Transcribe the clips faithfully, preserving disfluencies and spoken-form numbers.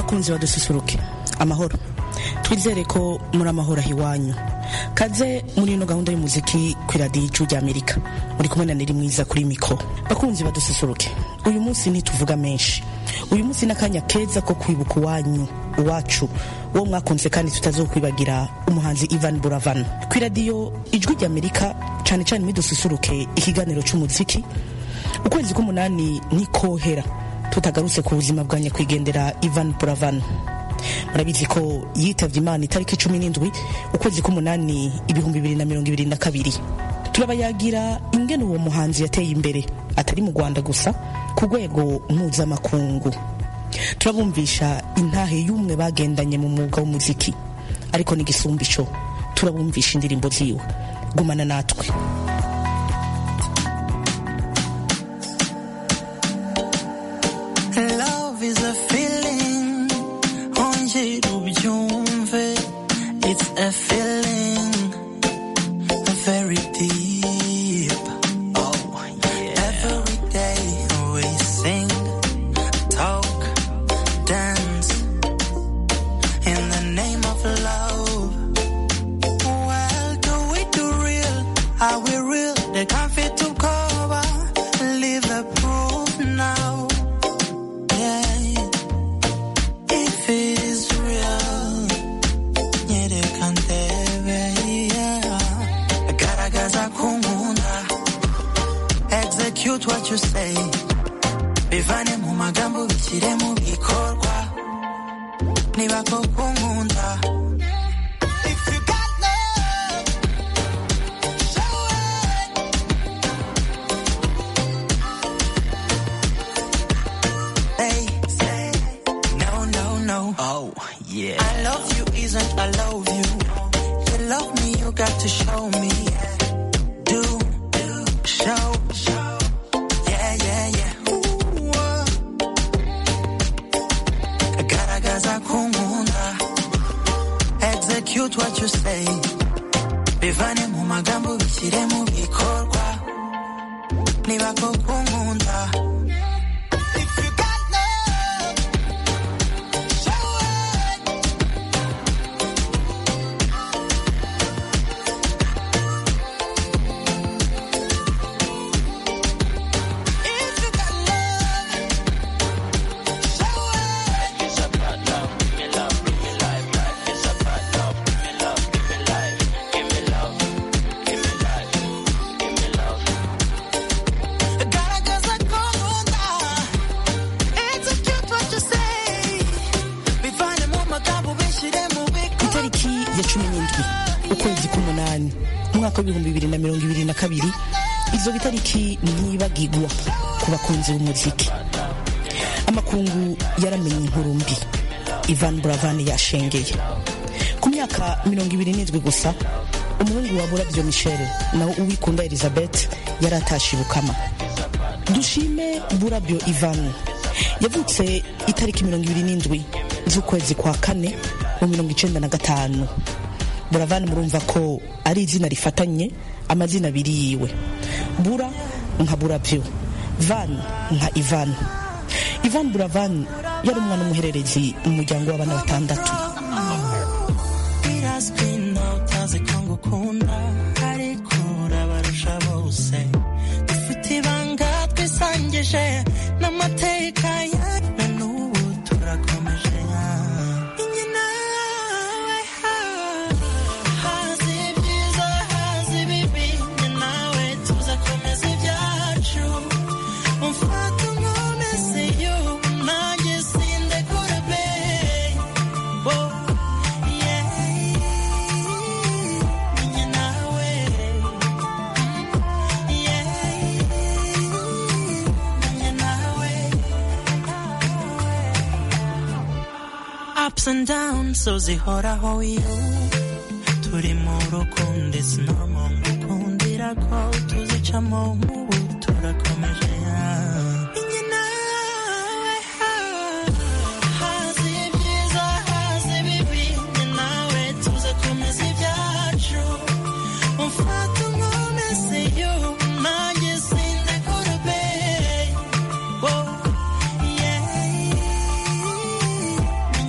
bakunzi badususuruke amahoro, twizere ko muri amahoro ahiwanyu. Kaze muri ino gahunda y'umuziki ku radio y'Ijwi ry'Amerika, muri kumwe na Neri Mwiza kuri mikro. Bakunzi badususuruke, uyu munsi ntituvuga menshi. Uyu munsi nakanya keza ko kwibuka wanyu uwacu wo mwakunze kandi tutazokwibagira umuhanzi Ivan Buravan. Ku radio Ijwi ry'Amerika cyane cyane midususuruke ikiganiro cy'umuziki. Ukwezi k'umunani nikohera tutagarutse ku buzima bwa nyakwigendera Ivan Buravan. Murabizi ko yitavye Imana itariki cumi n'indwi ukwezi k'umunani ibihumbi bibiri na mirongo ibiri na kabiri. Turabayagira ingene uwo muhanzi yateye imbere atari mu Rwanda gusa ku rwego mpuzamakungu. Turabumvisha intahe y'umwe bagendanye mu mwuga w'umuziki, ariko n'igisumbico turabumvisha indirimbo ziwe. Gumana natwe. Love is a feeling, onje ubyumve. It's a feeling, very deep. Oh, yeah. Every day we sing, talk, dance in the name of love. Well, do we do real? Are we real? They can't fit to cover. Leave the proof now. Yeah, if it is real, yeah, they can't have. Yeah, garagaza kumunda, execute what you say. Bivane mu magambo bikire mu bikorwa. Niba ko kumunda. If you got love, show it. Hey, say no, no, no. Oh, yeah. I love you isn't I love you. You love me, you got to show me. Do, do, show, show. Yeah, yeah, yeah. Ooh, uh. Garagaza kumunda. Execute what you say. Bivane mu magambo bikire mu bikorwa. Niba ko kumunda. If you got love, show it. If you got love, show it. It's about love, give me love, give me life, life is about love, give me love, give me life, give me love, give me life, give me love. Garagaza kumunda, execute what you say. Bivane mu magambo bishire mu bikorwa. Itariki ya cumi n'indwi ukwezi k'umunani umwaka w'ibihumbi bibiri na mirongo ibiri na kabiri, izo itariki ntibagigwa ku bakunzi b'umuziki. Amakungu yaramenye inkuru mbi, Ivan Buravan yashengeye. Ku myaka mirongo ibiri n'indwi gusa, umuhungu wa Burabyo Michel nawe Uwikunda Elizabeth yaratashe Bukama. Dushime Burabyo Ivan yavutse itariki mirongo ibiri n'indwi z'ukwezi kwa kane mu mirongo icenda na gatanu. Buravan murumva ko ari izina rifatanye amazina abiri yiwe. Bura nka Burabyo, Van nka Ivan. Ivan Buravan yari umwana w'umuhererezi mu muryango w'abana batandatu. Birazwi nawe utazi ko ngukunda, ariko urabarusha bose. Dufite ibanga twisangije n'amateka yacu, n'ubu turakomeje. Inye nawe, hazi ibyiza, hazi ibibi. Inye nawe tuzakomeza ibyacu. Umfata unkomeze you, nanjye sindekura be. Oh, yeah. Inye nawe, yeah. Inye nawe. Ups and downs, so zihoraho you. Turi mu rukundo, it's normal ngukundira ko tuzicamo, ubu turakomeje. Inye nawe, hazi ibyiza, hazi ibibi. Inye nawe tuzakomeza ibyacu. Umfata unkomeze you, nanjye sindekura be. Oh, yeah.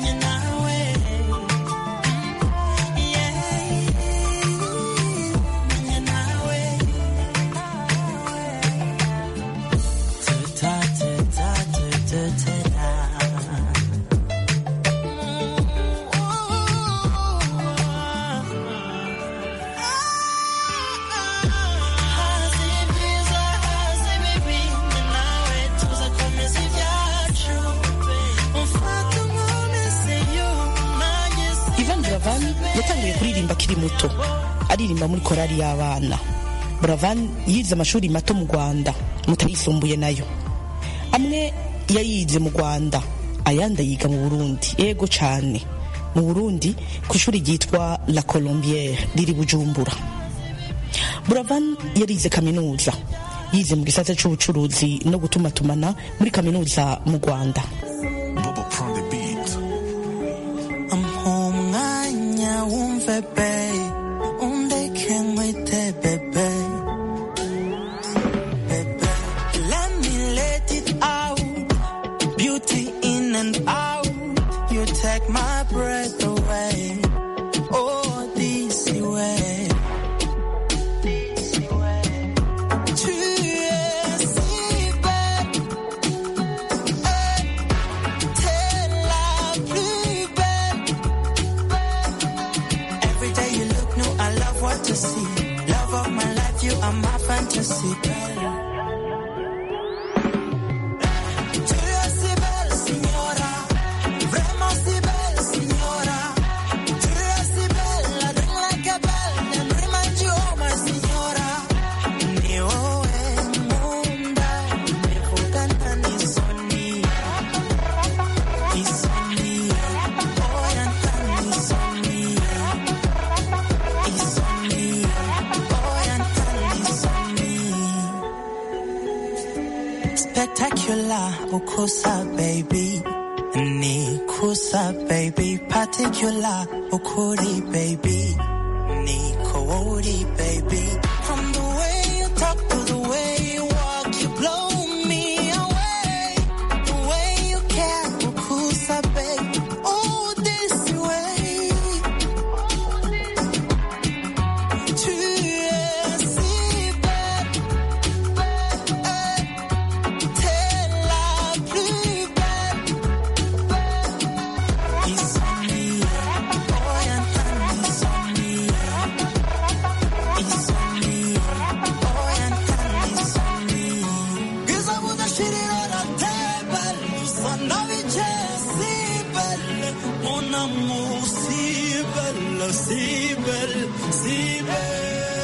kuririmba akiri muto, aririmba muri korali y'abana. Buravan yize amashuri mato mu Rwanda, mutayisumbuye nayo. Amwe yayize mu Rwanda, ayandi yiga mu Burundi. Yego cyane, mu Burundi ku ishuri ryitwa La Colombière riri Bujumbura. Buravan yarize kaminuza, yize mu gisata cy'ubucuruzi no gutumatumana muri kaminuza mu Rwanda. Ukusa baby, ni kusa baby, particular ukuri baby, ni kowori baby. From the way you talk to the way you walk, you blow me away. The way you care, ukusa baby, oh this way. Tu es si belle, t'es la plus belle. Insomnia, oh y'a insomnia. Insomnia, oh y'a insomnia. Cause I wanna shit it on the table. Son of it, si belle. Mon amour, si belle, si belle, si belle.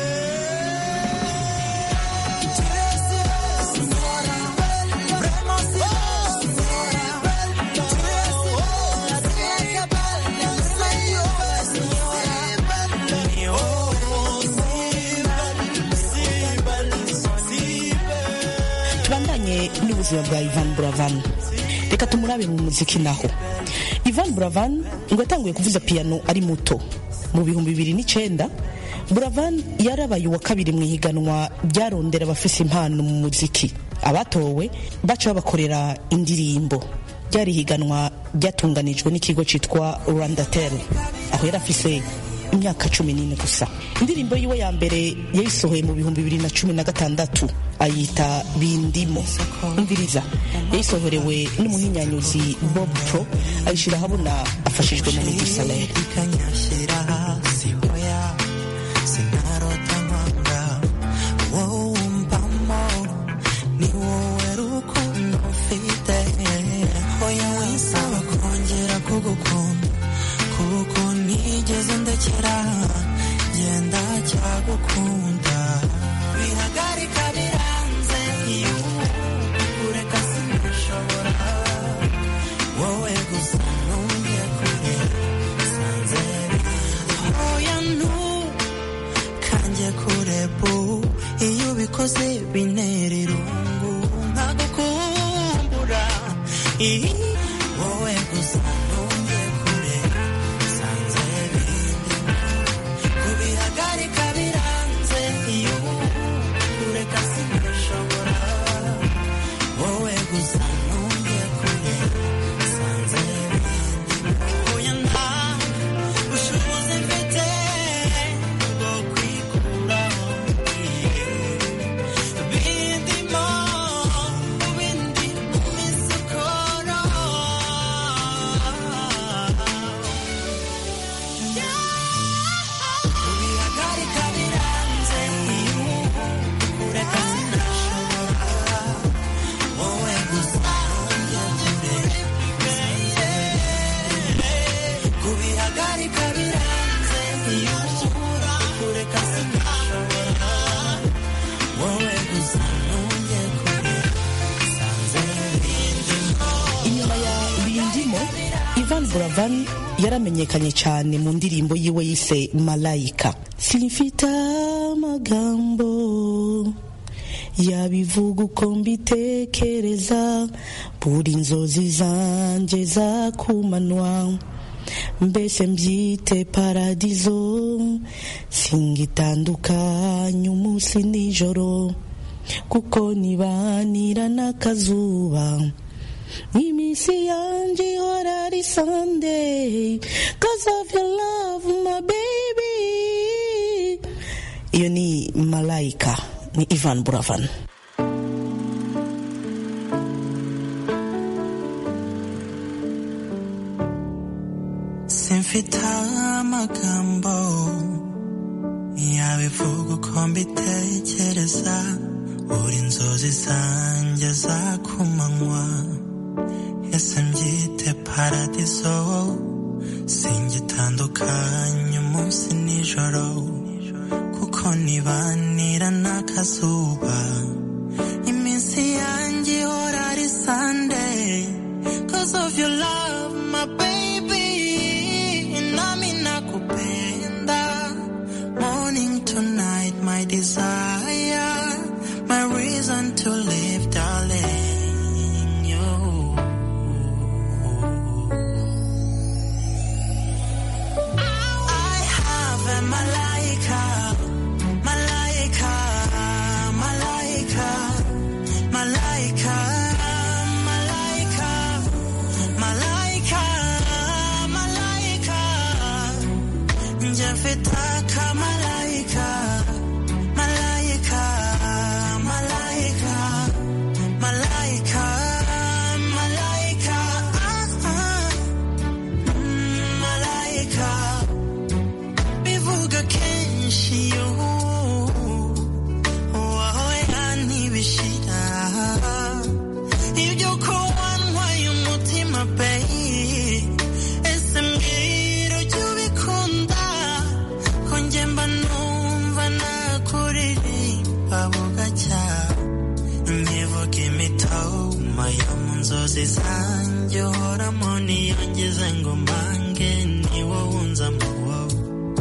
Tubandanye n'ubuzima bwa Ivan Buravan. Reka tumurabe mu muziki naho. Ivan Buravan ngo yatanguye kuvuza piano ari muto. Mu bihumbi bibiri n'icenda, Buravan yarabaye uwa kabiri mu higanwa ryarondera abafise impano mu muziki. Abatowe baca babakorera indirimbo. Ryari higanwa ryatunganijwe n'ikigo citwa Rwandatel. Aho yarafise imyaka cumi n'ine gusa. Indirimbo yiwe ya mbere yayisohoye mu bihumbi bibiri na cumi na gatandatu, ayita Bindimo. Umviriza, yayisohorewe n'umuhinyanyuzi Bob Pro, ayishira habona afashijwe na Meddy Saleh. Yenda cyagukunda bihagarika biranze iyo ureka sinshobora wowe gusa ntuye kure sanze oya ntu kanje kure bu iyo bikoze bintera irungu nkagukumbura wowe gusa ntuye kure sanze bihagarika biranze iyo ureka sinshobora wowe gusa ntuye kure sanze oya nta bushobozi mfite bwo kwikuraho bindimo bindi misokoro Buravan yaramenyekanye cyane mu ndirimbo yiwe yise Malaika. Simfita amagambo yabivuga uko mbitekereza, buri inzozi zanje za kumanwa, mbese mbyite paradizo, singitandukanye umunsi nijoro, kuko nibanira n'akazuba, iminsi yanje ihora ari Sunday, cause of your love my baby. Iyo ni Malaika, ni Ivan Buravan. Simfita amagambo yabivuga uko mbitekereza, buri inzozi zanjye za kumanywa, ese mbyite paradizo, singitandukanye umunsi nijoro, kuko nibanira n'akazuba, iminsi yanjye ihora ari Sunday, cause of your love my baby, nami nakupenda, morning to night my desire, my reason to live darling, you. I have a Malaika, Malaika, Malaika, Malaika, Malaika, Malaika, Malaika, njafetaka Malaika, Malaika, Malaika, Malaika, Malaika, ah, ah, mm, Malaika, bivuga kenshi yo, wowe ntibishira, ibyo ko wantwaye umutima babe, ese mbwira ujya ubikunda, ko njye mba numva nakuririmba bugacya, nkivuga imitoma yo mu nzozi zanjye, uhoramo niyongeze ngo mbange, ni wowe unzamo wowe,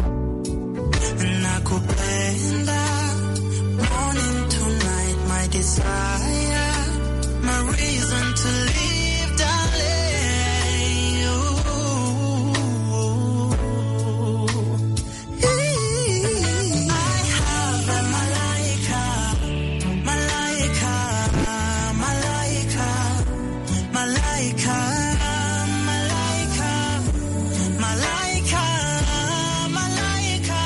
nakupenda, morning to night my desire, my reason to live darling, you. I have a Malaika, Malaika, Malaika, Malaika, Malaika, Malaika, Malaika,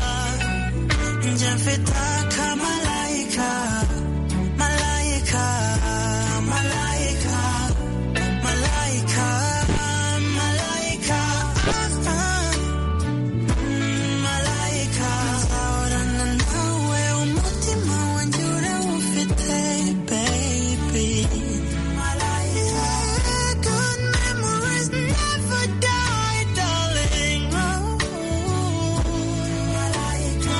njafetaka Malaika, Malaika, Malaika, Malaika, Malaika, ah, ah, mm, Malaika, nzahorana nawe, umutima wanjye urawufite baby, Malaika, good memories never die darling, oh, Malaika.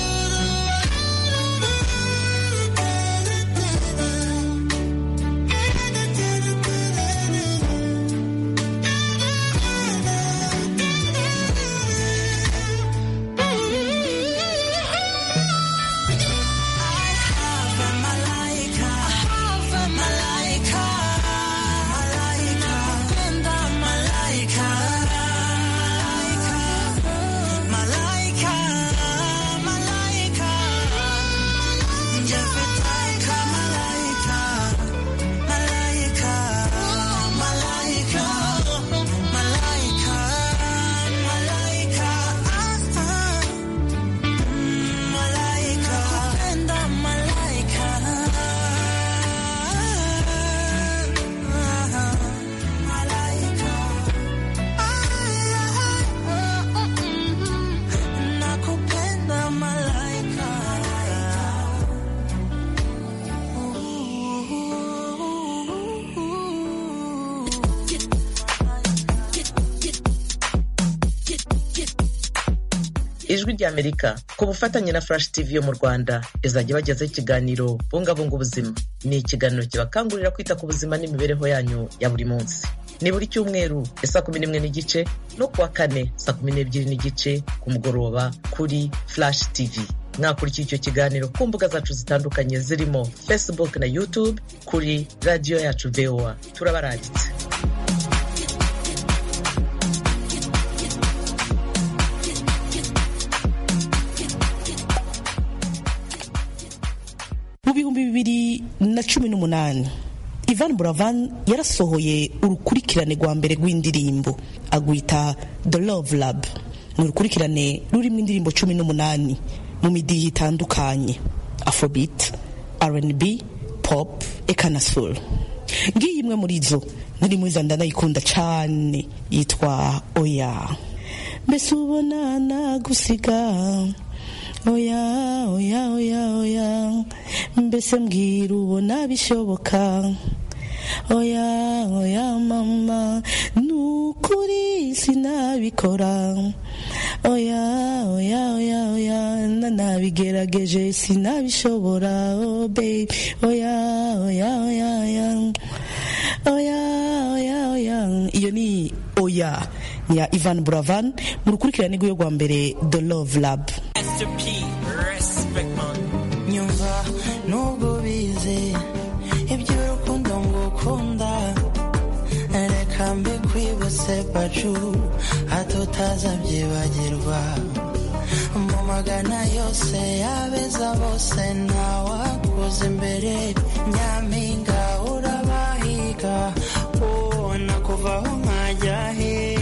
Ijwi ry'Amerika ku bufatanye na Flash T V yo mu Rwanda izajya bagezaho ikiganiro bungabunga ubuzima. Ni ikiganiro kibakangurira kwita ku buzima n'imibereho yanyu ya buri munsi. ni buri cyumweru saa kumi n'imwe n'igice no kuwa kane saa kumi n'ebyiri n'igice ku mugoroba kuri Flash T V. Mwakurikira icyo kiganiro ku mbuga zacu zitandukanye zirimo Facebook na YouTube kuri radio yacu V O A. Turabaragitse. Mu bihumbi bibiri na cumi n'umunani Ivan Buravan yarasohoye urukurikirane rwa mbere rw'indirimbo agwita The Love Lab. Ni urukurikirane rurimo indirimbo cumi n'umunani mu midihi itandukanye: Afrobeat, R and B, Pop, eka na Soul. Ngiyi imwe muri zo nari mwiza ndanayikunda cyane yitwa Oya. Mbese ubona nagusiga Oya, oya, oya, oya, mbese mbwira ubona bishoboka. Oya, oya mama, nukuri sinabikora. Oya, oya, oya, oya, nanabigerageje sinabishobora. Oh babe, oya, oya, oya, oya, oya, oya, oya. Iyo ni Oya ya Ivan Buravan mu rukurikirane rw'uyo rwa mbere The Love Lab. Nyumva nubwo bize iby'urukundo ngukunda, reka mbe kwibutse pacu hato utazabyibagirwa. Mu magana yose yabeza bose ntawakuza imbere, nyampinga urabahiga ubona kuvaho nkajya heya.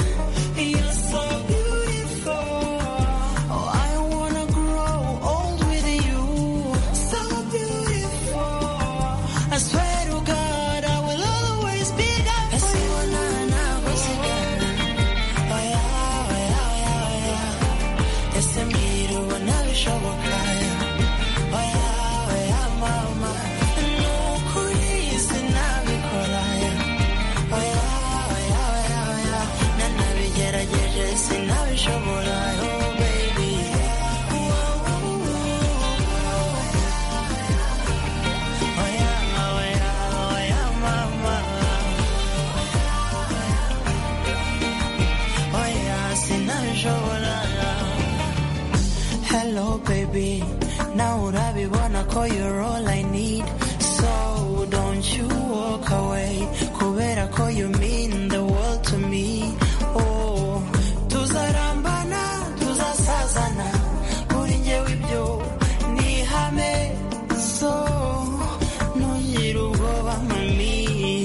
Hello baby, now urabibona ko you're all I need, so don't you walk away, kubera ko you mean the world to me. Oh, tuzarambana, tuzasazana, kuri njyewe ibyo ni ihame, so ntugire ubwoba mami.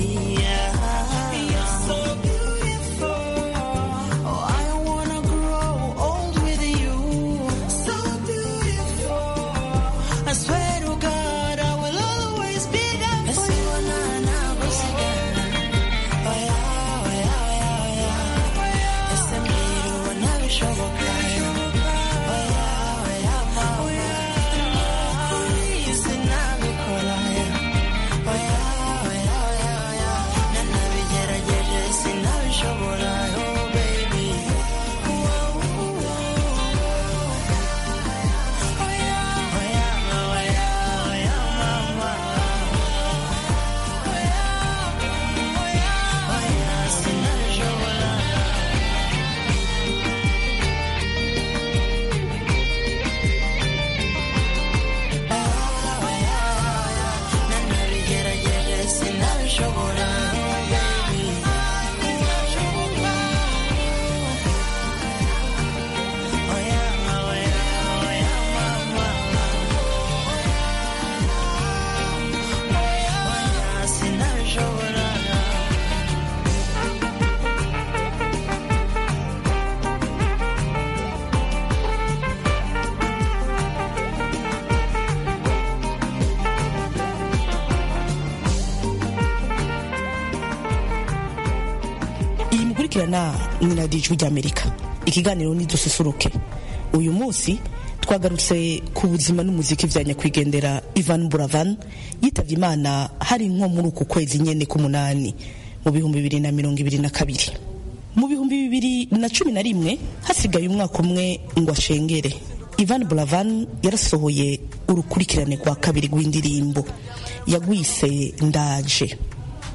Kirana ni na Ijwi ry'Amerika. Ikiganiro ni dususuruke. Uyu munsi twagarutse ku buzima n'umuziki vya nyakwigendera Ivan Buravan yitavye Imana hari nko muri uku kwezi nyene k'umunani mu bihumbi bibiri na mirongo ibiri na kabiri. Mu bihumbi bibiri na cumi na rimwe hasigaye umwaka umwe ngo ashengere, Ivan Buravan yarasohoye urukurikirane rwa kabiri rw'indirimbo yagwise Ndaje.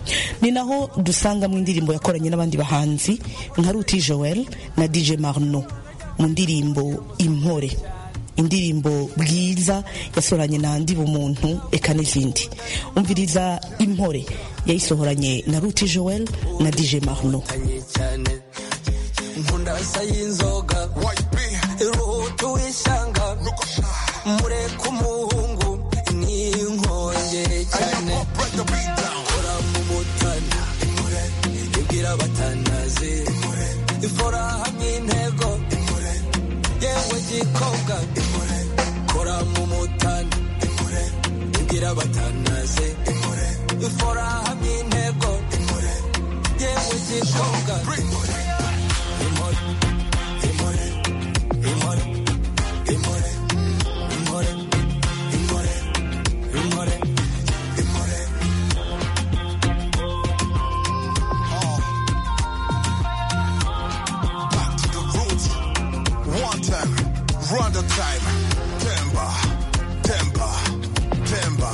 ni naho dusanga mu indirimbo yakoranye n'abandi bahanzi nka Ruti Joel na D J Marno mu ndirimbo Impore, indirimbo Bwiza yasoranye na Ndi Bumuntu eka n'izindi. Umviriza Impore yayisohoranye na Ruti Joel na D J Marno. Nkunda sayinzoga iruhutu wishanga mure kumuhungu ni nkonje cyane kora mu mutana ibwira batanaze ifora hamwe intego yewe gikobwa kora mu mutana ibwira batanaze ifora hamwe intego yewe gikobwa Run the time, temba, temba, temba,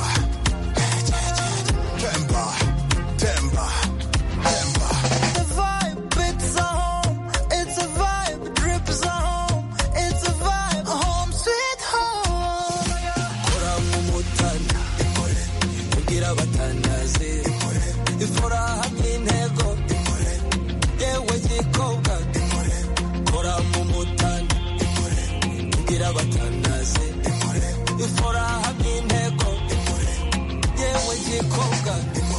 temba, temba, temba. The vibe, it's a home, it's a vibe, drips a home, it's a vibe, home sweet home. Kora mu mutana, ibwira batanaze, ifora hamwe intego, yewe gikobwa, kora mu mutana. Batanaze ifora hamwe intego yewe gikobwa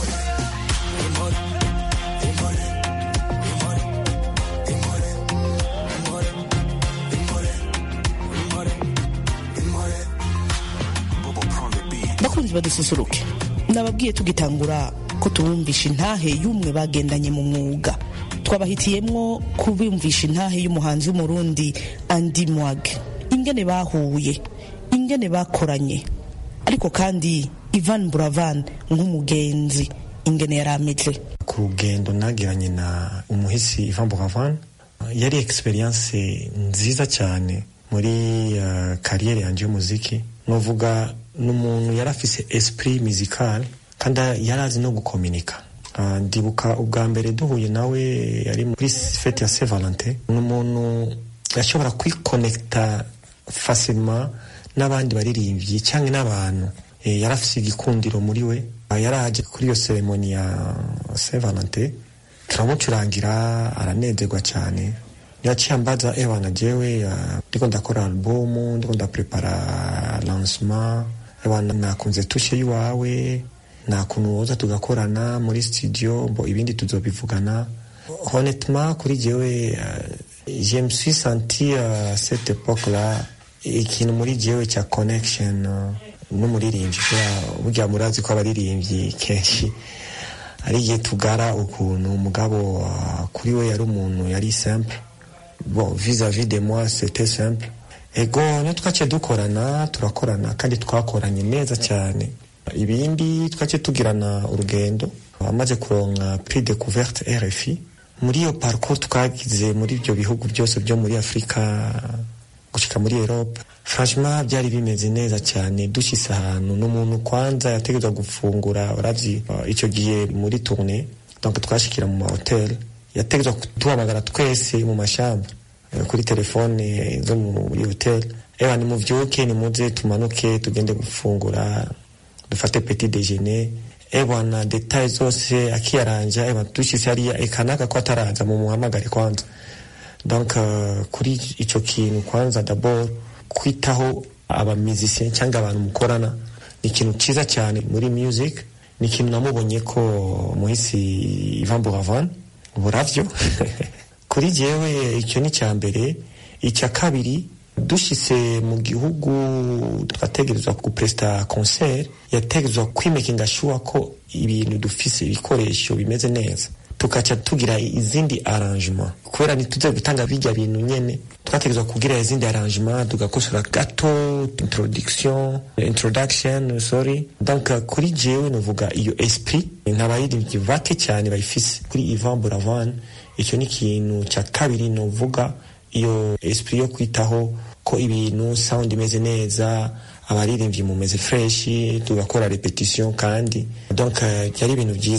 bakunzi badususuruke, nababwiye tugitangura ko tubumvisha intahe y'umwe bagendanye mu mwuga. Twabahitiyemwo kubumvisha intahe y'umuhanzi w'umurundi Andy Mwag, ingene bahuye, ingene bakoranye, ariko kandi Ivan Buravan nk'umugenzi ingene yari ameze. Ku rugendo nagiranye na umuhisi Ivan Buravan yari experience nziza cyane muri uh, kariyeri yanje y'umuziki. Novuga n'umuntu yari afise esprit musical kandi yari azi no gukomunika. Uh, ndibuka ubwa mbere duhuye nawe yari muri fete ya Saint Valentin, n'umuntu yashobora kwiconnecta facilement n'abandi baririmbyi cyangwa n'abantu. E, yarafise igikundiro muri we. Yaraje kuri iyo ceremony ya Saint Valentin, turamucurangira aranezerwa cyane. Yaciye ambaza ebana jewe ndiko ndakora album, ndiko ndaprepara lancement, ebana nakunze tushe yiwawe, nakuntu woza tugakorana muri studio, bo ibindi tuzobivugana. Honnêtement kuri jewe je me suis senti à cette époque-là ikintu muri jewe cya connection n'umuririmbyi. Burya murazi ko abaririmbyi kenshi ari igihe tugara ukuntu, umugabo uh, kuri we yari umuntu yari simple. Bon, vis-à-vis de moi c'était simple. Ego no twace dukorana turakorana kandi twakoranye neza cyane. Ibindi twace tugirana urugendo, amaze kuronka prix découverte R F I. Muri iyo parcours twagize muri ibyo bihugu byose byo muri Afrika gushika muri Europe, franchement byari bimeze neza cyane. Dushise ahantu n'umuntu kwanza yategetswe gufungura, uravyi uh, icyo gihe muri tournée, donc twashikira mu hotel, yategetswe kutuhamagara twese mu mashamba uh, kuri telefone zo muri hotel. Ewa ni muvyuke ni muze tumanuke tugende gufungura, dufate petit déjeuner. Ewa na details zose akiyaranja. Ewa dushise hariya ekanaka ko ataraza mu muhamagare kwanza. Donc uh, kuri icyo kintu kwanza d'abord kwitaho aba musiciens cyangwa abantu mukorana ni ikintu cyiza cyane muri music. Ni ikintu namubonye ko muhisi Ivan Buravan buravyo kuri jewe icyo ni cya mbere. Icya kabiri, dushise mu gihugu twategerezwa kupresta concert, yategerezwa kwimakinga sure ko ibintu dufise ibikoresho bimeze neza, tukaca tugira izindi arrangement kubera nituze gutanga bijya bintu nyene. Twategerezwa kugira izindi arrangement, tugakosora gato introduction introduction sorry. Donc kuri jewe novuga iyo esprit ntabayiri bake cyane bayifise kuri Ivan Buravan. Icyo ni ikintu cya kabiri novuga, iyo esprit yo kwitaho ko ibintu sound imeze neza, abaririmbyi mu meze fresh, tugakora repetition kandi donc yari ibintu byiza.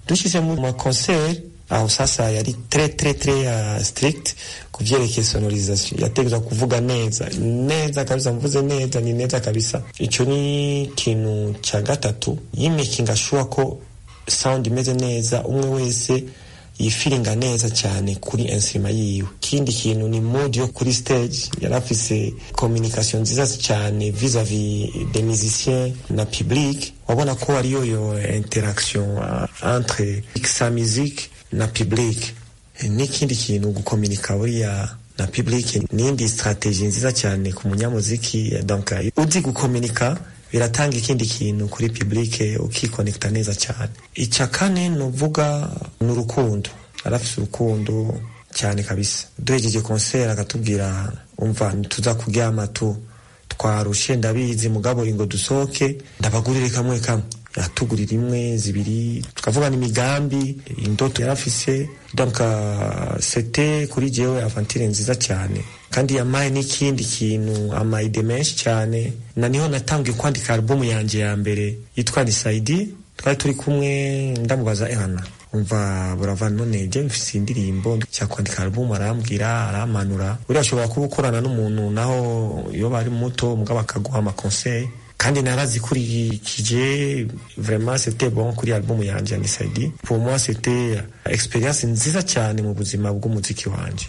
dushyize mu ma concert aho sasa yari très très très uh, strict kuvyerekeye sonorisation, yategeza kuvuga neza neza kabisa, mvuze neza ni neza kabisa. Ico ni kintu cha gatatu, yimakinga sure ko sound imeze neza, umwe wese yifiringa neza cyane kuri instrument yiwe. Kindi kintu ni mood yo kuri stage, yarafise communication nziza cyane vis-à-vis des musiciens na public, wabona ko ari yo interaction uh, entre sa musique na public. N'ikindi kintu gukomunika buriya na public n'indi strategie nziza cyane ku munyamuziki. Donc uzi gukomunika biratanga ikindi kintu kuri public, ukikonekta neza cyane. Icya kane nuvuga n'urukundo, arafise urukundo cyane kabisa. Duhejeje concert akatubwira umva tuza kuryama tu twarushe ndabizi mugabo ingo dusoke ndabagurire kamwe kamwe, yatugurira imwe zibiri, tukavuga n'imigambi indoto yarafise. Donc uh, c'était kuri jewe aventure nziza cyane, kandi yamaye n'ikindi kintu amayide menshi cyane, na niho natangiye kwandika album yanje ya mbere yitwa Nisaidi. Twari turi kumwe ndamubaza ehana umva Buravan none je mfise indirimbo cya kwandika album, arambwira aramanura urashobora kubukorana n'umuntu naho yo bari muto mugabo akaguha ama conseil, kandi narazikurikije. Vraiment c'était bon kuri album yanje Nisaidi. Pour moi c'était experience nziza cyane mu buzima bw'umuziki wanje.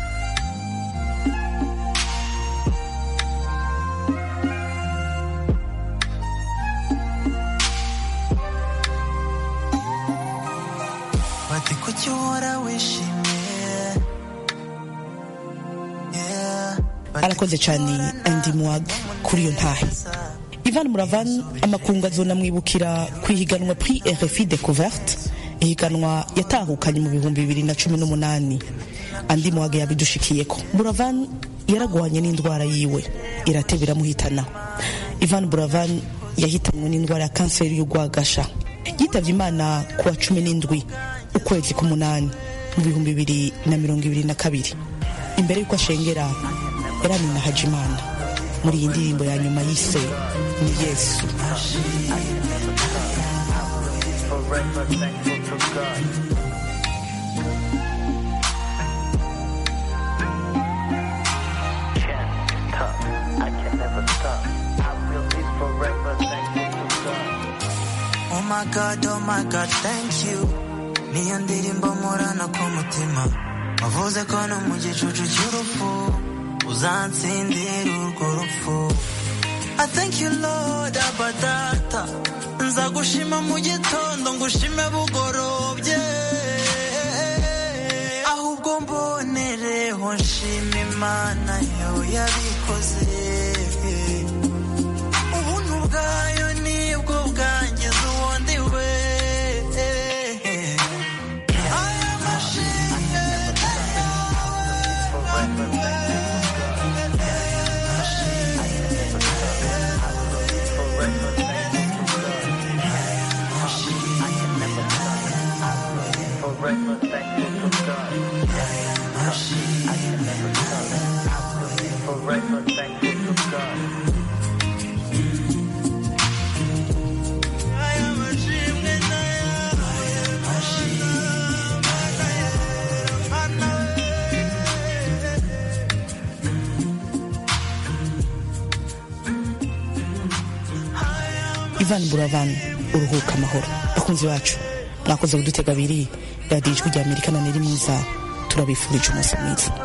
Arakoze cyane Andy Mwag kuri iyo ntahe. Ivan Buravan amakungu azonamwibukira kwihiganwa Prix R F I Découverte, ihiganwa yatahukanye mu bihumbi bibiri na cumi n'umunani. Andy Mwag yabidushikiyeko. Buravan yaragwanye n'indwara yiwe iratebera muhitana. Ivan Buravan yahitanwe n'indwara ya kanseri y'ugwagasha. Yitavye Imana kuwa cumi n'indwi ukwezi k'umunani mu bihumbi bibiri na mirongo ibiri na kabiri. Imbere yuko ashengera Eramina Hajimana muri iyi ndirimbo ya nyuma yise ni Yesu. Oh my God, oh my God, thank you. Niyo ndirimbo murana ku mutima, wavuze ko no mu gicucu cy'urupfu uzansindira urwo rupfu. I thank you Lord abadata, nzagushima mu gitondo ngushime bugorobye, ahubwo mbonereho nshima Imana yo yabikoze. Ubuntu bwayo nibwo bwangiza uwundi we. Ivan Buravan, uruhuka amahoro. Bakunzi bacu mwakoze kudutega abiri, Radio Ijwi ry'Amerika na Neri mwiza, turabifurije umunsi mwiza.